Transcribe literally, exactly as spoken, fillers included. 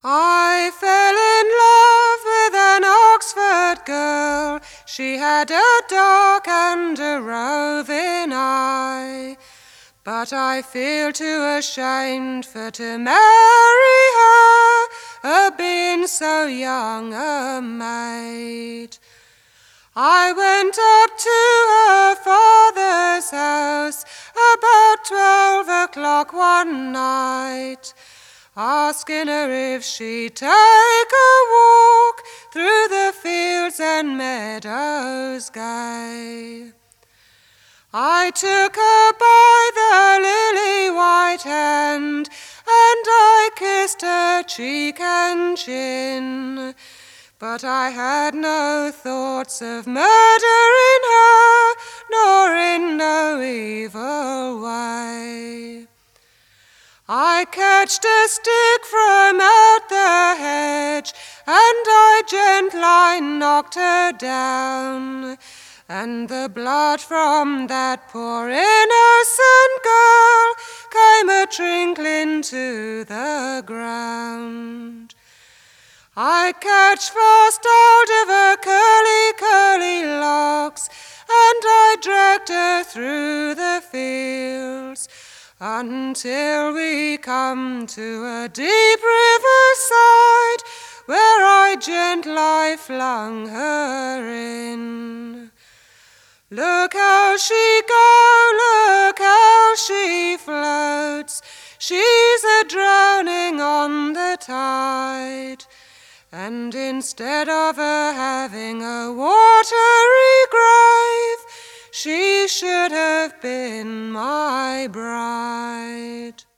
I fell in love with an Oxford girl. She had a dark and a roving eye, but I feel too ashamed for to marry her, a being so young a maid. I went up to her father's house about twelve o'clock one night, asking her if she'd take a walk through the fields and meadows gay. I took her by the lily-white hand, and I kissed her cheek and chin, but I had no thoughts of murdering her, nor in no evil way. I catched a stick from out the hedge, and I gently knocked her down, and the blood from that poor innocent girl came a-trinkling to the ground. I catched fast hold of her curly, curly locks, and I dragged her through the fields, until we come to a deep riverside, where I gently flung her in. Look how she goes, look how she floats, she's a-drowning on the tide, and instead of her having a watery grave, she should have been my bride.